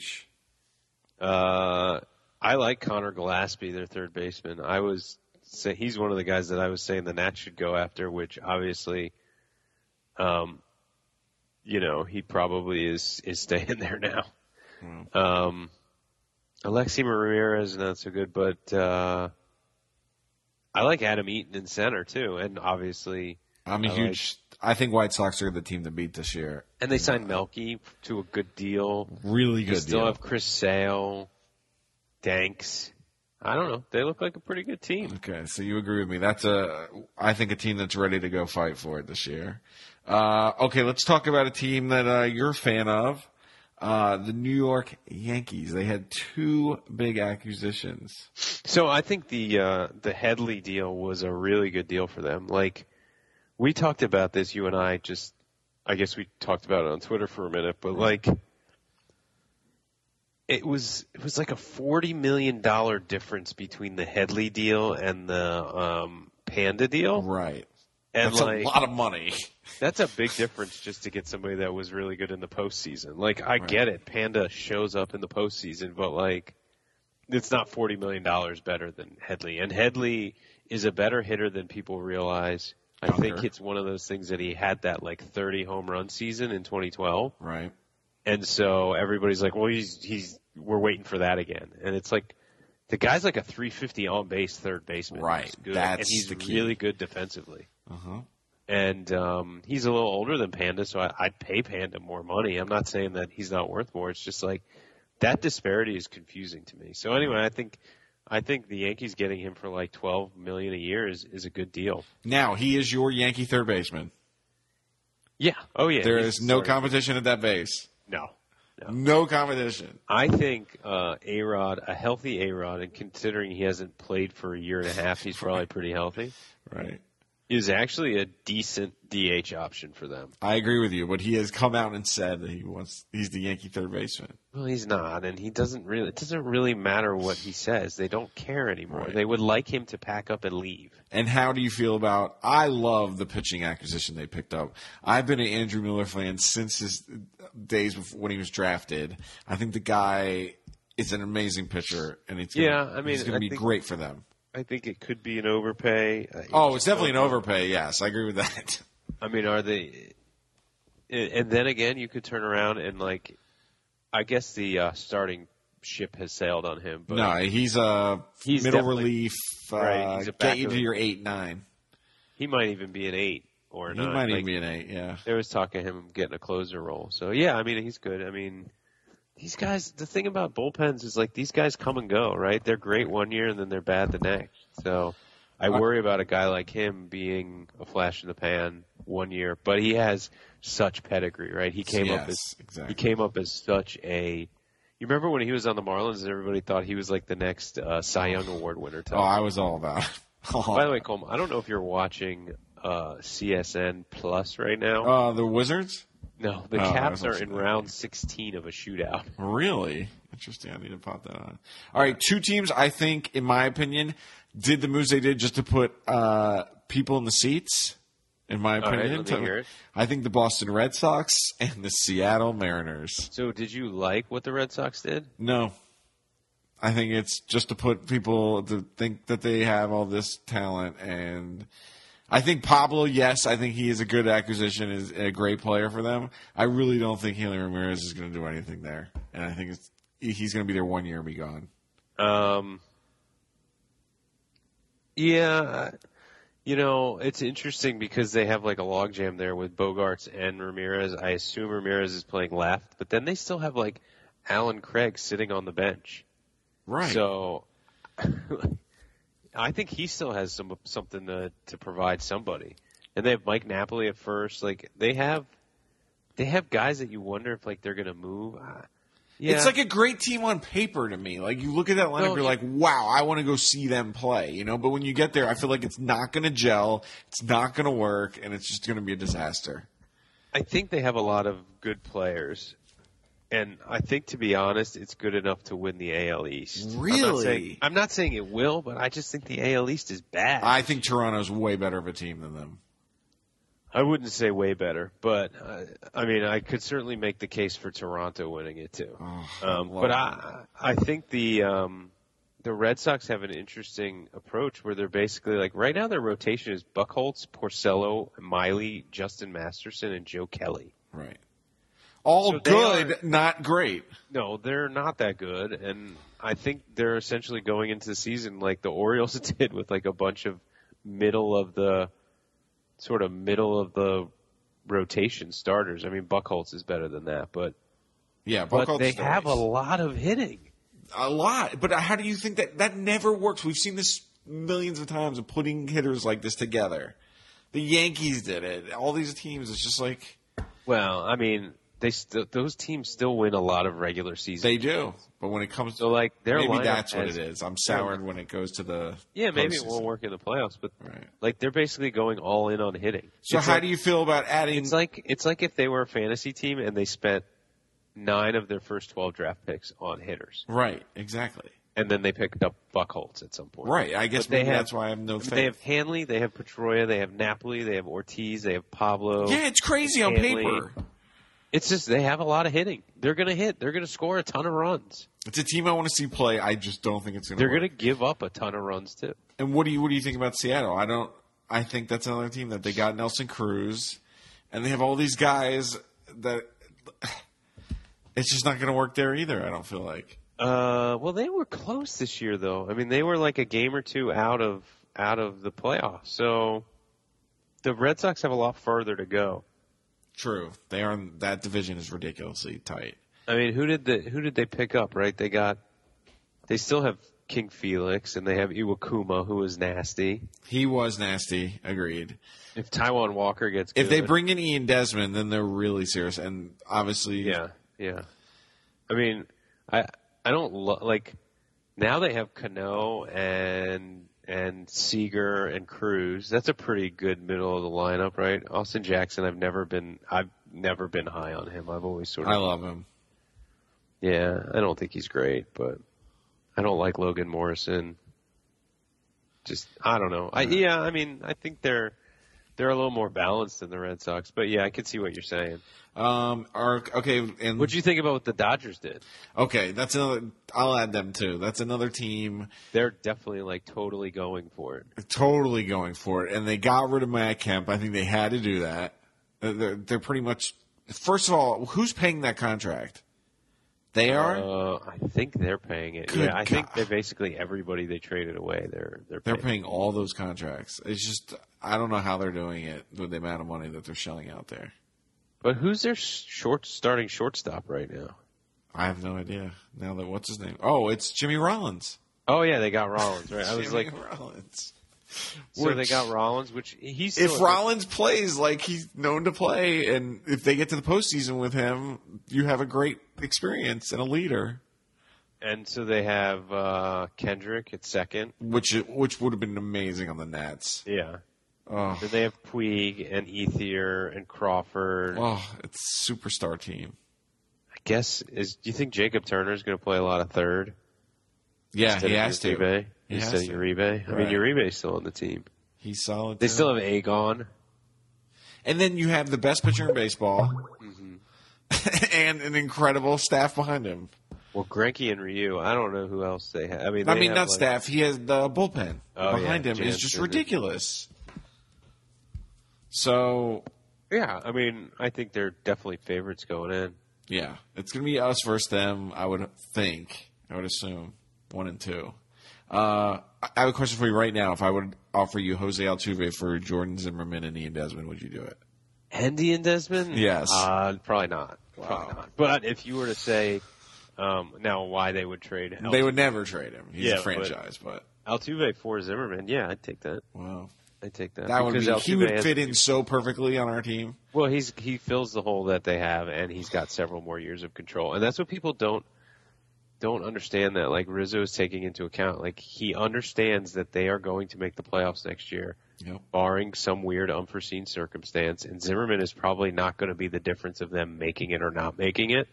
I like Connor Gillespie, their third baseman. He's one of the guys that I was saying the Nats should go after, which obviously, he probably is staying there now. Alexi Ramirez, not so good, but I like Adam Eaton in center too, and obviously. I think White Sox are the team to beat this year. And they signed Melky to a good deal. Really good deal. They still have Chris Sale, Danks. I don't know. They look like a pretty good team. Okay, so you agree with me. That's I think a team that's ready to go fight for it this year. Okay, let's talk about a team that you're a fan of. The New York Yankees. They had two big acquisitions. So I think the Headley deal was a really good deal for them. Like, we talked about this, you and I guess we talked about it on Twitter for a minute, but like, it was like a $40 million difference between the Headley deal and the Panda deal. Right. And that's a lot of money. That's a big difference just to get somebody that was really good in the postseason. Like, I get it. Panda shows up in the postseason, but like, it's not $40 million better than Headley. And Headley is a better hitter than people realize. I think it's one of those things that he had that like 30 home run season in 2012. Right. And so everybody's like, well, we're waiting for that again. And it's like, the guy's like a 350 on base third baseman. Right. And he's really good defensively. Uh-huh. And he's a little older than Panda, so I'd pay Panda more money. I'm not saying that he's not worth more. It's just like that disparity is confusing to me. So anyway, I think the Yankees getting him for like $12 million a year is a good deal. Now, he is your Yankee third baseman. Yeah. Oh, yeah. There is no competition at that base. No competition. I think A-Rod, a healthy A-Rod, and considering he hasn't played for a year and a half, he's probably pretty healthy. Right. Is actually a decent DH option for them. I agree with you, but he has come out and said that he's the Yankee third baseman. Well, he's not, and it doesn't really matter what he says. They don't care anymore. Right. They would like him to pack up and leave. And how do you feel about, I love the pitching acquisition they picked up. I've been an Andrew Miller fan since his days before, when he was drafted. I think the guy is an amazing pitcher, and he's going to be great for them. I think it could be an overpay. It's definitely an overpay, yes. I agree with that. I mean, are they – and then again, you could turn around and, like, I guess the starting ship has sailed on him. But no, he's middle relief, right, get you to your 8-9. He might even be an 8 or a 9. He might even be an 8, yeah. There was talk of him getting a closer role. So, yeah, I mean, he's good. I mean, these guys, the thing about bullpens is like these guys come and go, right? They're great one year and then they're bad the next. So I worry about a guy like him being a flash in the pan one year, but he has such pedigree, right? He came up as such a. You remember when he was on the Marlins and everybody thought he was like the next Cy Young Award winner type? Oh, I was all about it. By the way, Coleman, I don't know if you're watching CSN Plus right now. The Wizards? No, the Caps are in round 16 of a shootout. Really? Interesting. I need to pop that on. All right, two teams, I think, in my opinion, did the moves they did just to put people in the seats, in my opinion. All right, let me hear it. I think the Boston Red Sox and the Seattle Mariners. So did you like what the Red Sox did? No. I think it's just to put people to think that they have all this talent. And I think Pablo, yes, I think he is a good acquisition, is a great player for them. I really don't think Hanley Ramirez is going to do anything there. And I think he's going to be there 1 year and be gone. Yeah, it's interesting because they have like a logjam there with Bogarts and Ramirez. I assume Ramirez is playing left, but then they still have like Alan Craig sitting on the bench. Right. So I think he still has something to provide somebody. And they have Mike Napoli at first. Like they have guys that you wonder if like they're going to move. Yeah. It's like a great team on paper to me. Like, you look at that lineup, you're like, wow, I want to go see them play, But when you get there, I feel like it's not going to gel, it's not going to work, and it's just going to be a disaster. I think they have a lot of good players, and I think, to be honest, it's good enough to win the AL East. Really? I'm not saying it will, but I just think the AL East is bad. I think Toronto's way better of a team than them. I wouldn't say way better, but I could certainly make the case for Toronto winning it too. But I think the Red Sox have an interesting approach where they're basically like right now their rotation is Buchholz, Porcello, Miley, Justin Masterson, and Joe Kelly. Right. All good, not great. No, they're not that good, and I think they're essentially going into the season like the Orioles did with like a bunch of middle of the rotation starters. I mean, Buchholz is better than that, but they have a lot of hitting. A lot. But how do you think that never works? We've seen this millions of times of putting hitters like this together. The Yankees did it. All these teams, it's just like. Well, I mean, those teams still win a lot of regular season. They do. But when it comes to maybe that's what it is. I'm soured when it goes to the maybe it won't work in the playoffs, but like they're basically going all in on hitting. So how do you feel about adding? It's like if they were a fantasy team and they spent 9 of their first 12 draft picks on hitters. Right, exactly. And then they picked up Buchholz at some point. Right, I guess maybe that's why I have no faith. They have Hanley, they have Pedroia, they have Napoli, they have Ortiz, they have Pablo. Yeah, it's crazy on paper. It's just they have a lot of hitting. They're going to hit. They're going to score a ton of runs. It's a team I want to see play. I just don't think it's going to work. They're going to give up a ton of runs, too. And what do you think about Seattle? I think that's another team that they got Nelson Cruz, and they have all these guys that it's just not going to work there either, I don't feel like. Well, they were close this year, though. I mean, they were like a game or two out of the playoffs. So the Red Sox have a lot further to go. True. That division is ridiculously tight. I mean, who did they pick up, right? They still have King Felix, and they have Iwakuma, who is nasty. He was nasty. Agreed. If Taijuan Walker gets good. If they bring in Ian Desmond, then they're really serious. And obviously. Yeah. I mean, I don't like now they have Cano and Seager and Cruz. That's a pretty good middle of the lineup, right? Austin Jackson, I've never been high on him. I've always I love him. Yeah, I don't think he's great, but I don't like Logan Morrison. Just I don't know. I think they're a little more balanced than the Red Sox, but yeah, I can see what you're saying. And what'd you think about what the Dodgers did? Okay, that's another. I'll add them too. That's another team. They're definitely like totally going for it. Totally going for it, and they got rid of Matt Kemp. I think they had to do that. They're pretty much. First of all, who's paying that contract? They are. I think they're paying it. Good I think they're basically everybody they traded away. They're paying all those contracts. It's just I don't know how they're doing it with the amount of money that they're shelling out there. But who's their starting shortstop right now? I have no idea. Now that what's his name? Oh, it's Jimmy Rollins. Oh yeah, they got Rollins, right? I was Jimmy like, Rollins. so they got Rollins, which he's If still Rollins plays like he's known to play, and if they get to the postseason with him, you have a great experience and a leader. and so they have Kendrick at second. Which would have been amazing on the Nats. Yeah. Oh, Then they have Puig and Ethier and Crawford. it's a superstar team. I guess do you think Jacob Turner is going to play a lot of third? Yeah, Instead he of has to. Uribe? He Instead has of to. Uribe? I Right. mean, Uribe's still on the team. He's solid. They too. still have Agon. And then you have the best pitcher in baseball, and an incredible staff behind him. Well, Greinke and Ryu. I don't know who else they have. I mean, Not staff. He has the bullpen Oh, behind yeah, him. It's just Jansen. ridiculous. So, Yeah, I mean, I think they're definitely favorites going in. yeah, it's going to be us versus them, I would think. I would assume. 1 and 2. I have a question for you right now. If I would offer you Jose Altuve for Jordan Zimmerman and Ian Desmond, would you do it? Andy and Desmond? Yes. Probably not. Probably not. But if you were to say now why they would trade They would never trade him. He's Yeah, a franchise, but Altuve for Zimmerman, yeah, I'd take that. wow. I'd take that. That would be, Because he Altuve would has- fit in so perfectly on our team. Well, he fills the hole that they have, and he's got several more years of control, and that's what people don't understand. That like Rizzo is taking into account, like he understands that they are going to make the playoffs next year, Yep. barring some weird unforeseen circumstance, and Zimmerman is probably not going to be the difference of them making it or not making it.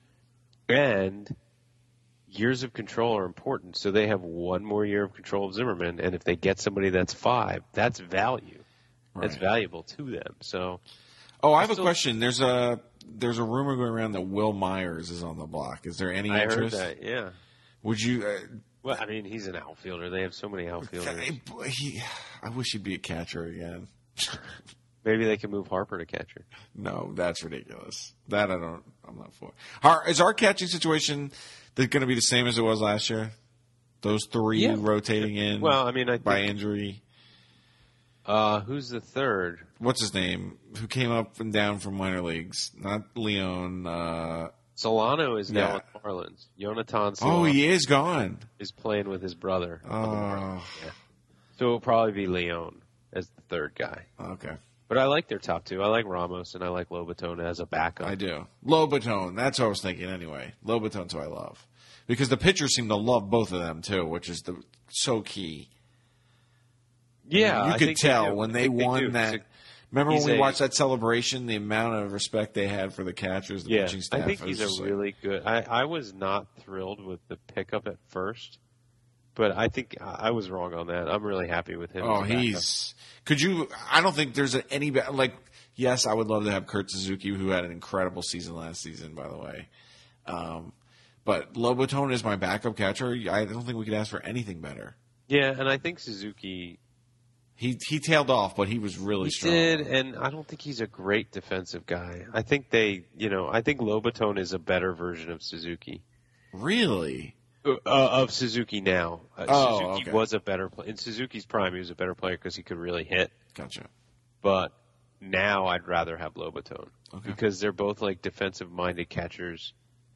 And years of control are important, so they have one more year of control of Zimmerman, and if they get somebody that's 5, that's value. That's Right. valuable to them. So. Oh, I have a question. There's a rumor going around that Will Myers is on the block. Is there any I heard interest? that, yeah. Would you? Well, I mean, he's an outfielder. They have so many outfielders. I wish he'd be a catcher again. Maybe they can move Harper to catcher. No, that's ridiculous. That I'm not for. Is our catching situation going to be the same as it was last year? Those 3 Yeah. rotating in. Well, I mean, I by think, injury. who's the third? What's his name? Who came up and down from minor leagues? Not Leon. Solano is now Yeah. with Marlins. Jonathan Solano Oh, he is gone. is playing with his brother. Oh, So it'll probably be Leon as the third guy. okay. But I like their top 2. I like Ramos and I like Lobaton as a backup. I do. Lobaton. That's what I was thinking anyway. Lobaton's who I love. Because the pitchers seem to love both of them, too, which is so key. Yeah, You I could think tell do. when I they think won do. that. Remember he's when we a- watched that celebration, the amount of respect they had for the catchers, the Yeah, pitching staff? I think It was he's just a like- really good. I was not thrilled with the pickup at first, but I think I was wrong on that. I'm really happy with him. Oh, as a backup. I don't think there's any, like, yes, I would love to have Kurt Suzuki, who had an incredible season last season, by the way. But Lobaton is my backup catcher. I don't think we could ask for anything better. Yeah, and I think Suzuki He tailed off, but he was really strong. did, and I don't think he's a great defensive guy. I think I think Lobaton is a better version of Suzuki. Really? Of Suzuki now. Oh, Suzuki okay. was a better player. In Suzuki's prime, he was a better player because he could really hit. Gotcha. But now I'd rather have Lobaton Okay. because they're both like defensive-minded catchers.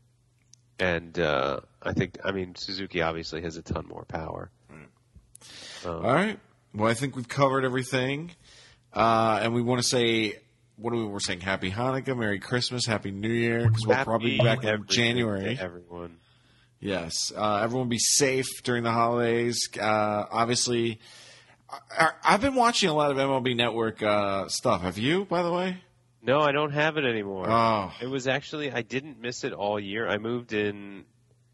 And I think, Suzuki obviously has a ton more power. All right. Well, I think we've covered everything. And we want to say, we're saying? Happy Hanukkah, Merry Christmas, Happy New Year, because we'll probably be back in everything January. to everyone. Yes. Everyone be safe during the holidays. Obviously, I've been watching a lot of MLB Network stuff. Have you, by the way? No, I don't have it anymore. Oh. It was actually, I didn't miss it all year. I moved in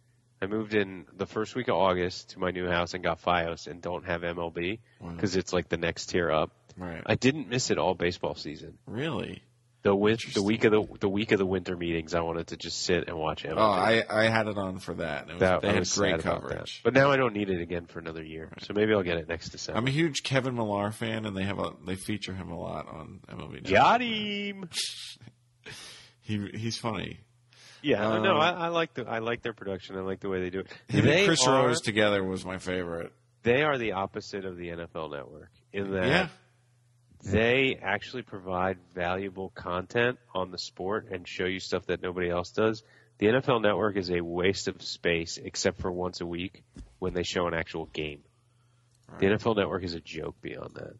the first week of August to my new house and got Fios and don't have MLB because it's like the next tier up. Right. I didn't miss it all baseball season. Really? The week of the winter meetings, I wanted to just sit and watch MLB. Oh, I had it on for that. They I had was great sad about coverage. that. But now I don't need it again for another year. So maybe I'll get it next December. I'm a huge Kevin Millar fan, and they feature him a lot on MLB Network. Got him. He's funny. Yeah, no, I like their production. I like the way they do it. Him and Chris are, Rose together was my favorite. They are the opposite of the NFL Network in that Yeah. they actually provide valuable content on the sport and show you stuff that nobody else does. The NFL Network is a waste of space, except for once a week when they show an actual game. Right. The NFL Network is a joke beyond that.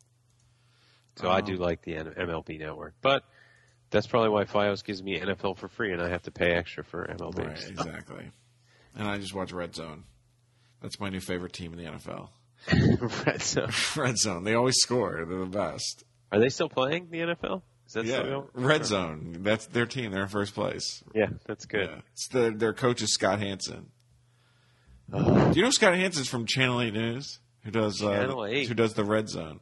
So I do like the MLB Network, but that's probably why Fios gives me NFL for free, and I have to pay extra for MLB. Right, exactly. And I just watch Red Zone. That's my new favorite team in the NFL. Red Zone. Red Zone. They always score. They're the best. Are they still playing the NFL? Is that still going? Red Zone. That's their team. They're in first place. Yeah, that's good. Yeah. It's their coach is Scott Hansen. Do you know Scott Hansen's from Channel 8 News? Who does Channel 8? Who does the Red Zone?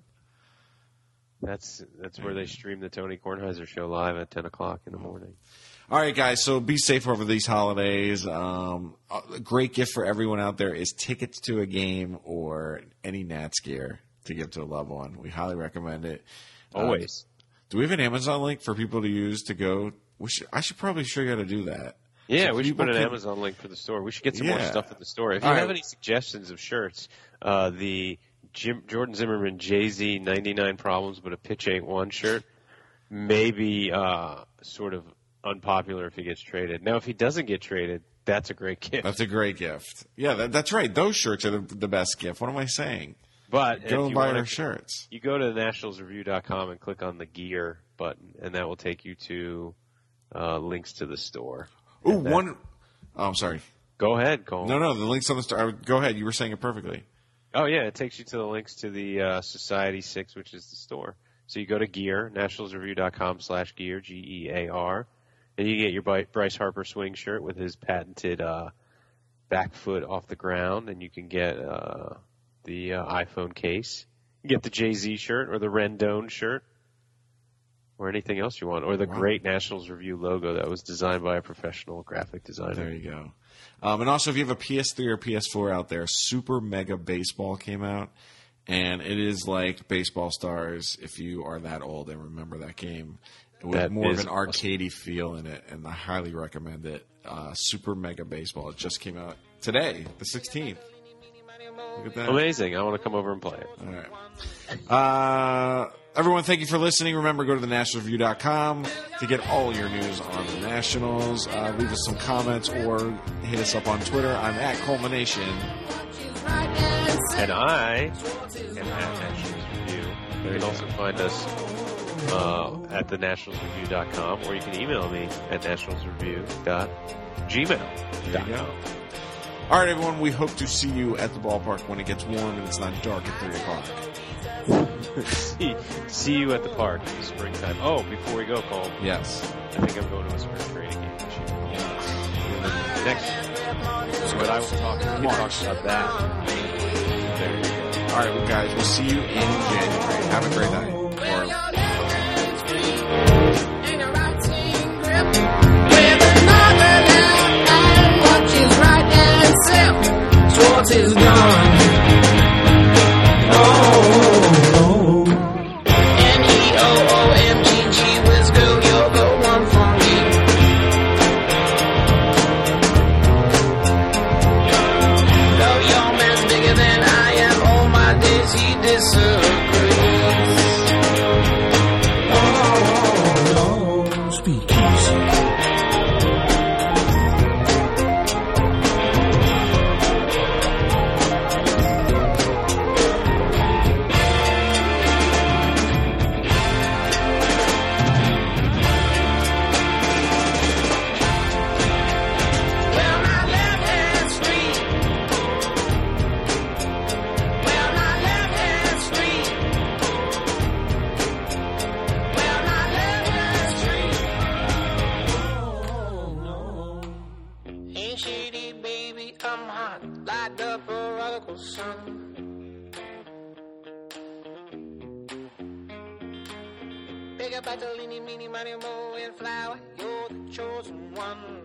That's where they stream the Tony Kornheiser show live at 10 o'clock in the morning. All right, guys, so be safe over these holidays. A great gift for everyone out there is tickets to a game or any Nats gear to give to a loved one. We highly recommend it. Always. Do we have an Amazon link for people to use to go? I should probably show you how to do that. Yeah, So we should people put an can- Amazon link for the store. We should get some more Yeah. stuff at the store. If you All have right. any suggestions of shirts, the Jordan Zimmerman Jay-Z 99 Problems But a Pitch Ain't One shirt may be sort of unpopular if he gets traded. Now, if he doesn't get traded, that's a great gift. That's a great gift. Yeah, that's right. Those shirts are the best gift. What am I saying? But Go if and you buy wanna- our shirts. You go to nationalsreview.com and click on the gear button, and that will take you to links to the store. Ooh, And that- one. Oh, I'm sorry. Go ahead, Cole. No, the links on the store. Go ahead. You were saying it perfectly. Oh, yeah, it takes you to the links to the Society 6, which is the store. So you go to gear, nationalsreview.com/gear, GEAR, and you get your Bryce Harper swing shirt with his patented back foot off the ground, and you can get the iPhone case. You get the Jay-Z shirt or the Rendon shirt or anything else you want, or the great Nationals Review logo that was designed by a professional graphic designer. There you go. And also, if you have a PS3 or PS4 out there, Super Mega Baseball came out, and it is like Baseball Stars if you are that old and remember that game. With That more of is an arcadey feel in it, and I highly recommend it. Super Mega Baseball. It just came out today, the 16th. Look at that. Amazing. I want to come over and play it. All right. Everyone, thank you for listening. Remember, go to thenationalsreview.com to get all your news on the Nationals. Leave us some comments or hit us up on Twitter. I'm at Culmination. And I am at Nationals Review. You can also find us at thenationalsreview.com, or you can email me at nationalsreview.gmail.com. There you go. All right, everyone, we hope to see you at the ballpark when it gets warm and it's not dark at 3 o'clock. See you at the park in the springtime. Oh, before we go, Cole, Yes. I think I'm going to a spring training game this year. Next year. But I will talk about that. There you go. All right, well, guys, we'll see you in January. Have a great night. Or In a writing grip with another left and watches right and sip. Schwartz is gone. Neoomgg was girl, you're the one for me. Though your man's bigger than I am, all my days he disagrees. Speakeasy. Well, my left-hand street. Well, my left-hand street. Well, my left-hand street. Oh, no. Ain't shady, baby, I'm hot like the prodigal son. Big up Bartolini, meeny, money, mo, and flower. You're the chosen one.